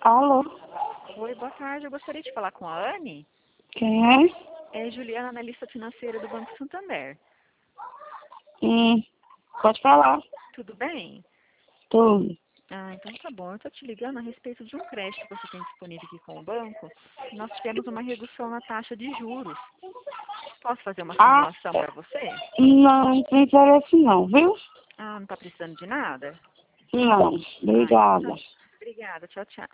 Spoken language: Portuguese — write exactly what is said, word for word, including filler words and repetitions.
Alô? Oi, boa tarde. Eu gostaria de falar com a Anne. Quem é? É Juliana, analista financeira do Banco Santander. Hum, pode falar. Tudo bem? Tudo. Ah, então tá bom. Eu tô te ligando a respeito de um crédito que você tem disponível aqui com o banco. Nós tivemos uma redução na taxa de juros. Posso fazer uma Ah, simulação para você? não, não tem interesse não, viu? Ah, não tá precisando de nada? Não, Ah, então tá. obrigada. Obrigada. Tchau, tchau.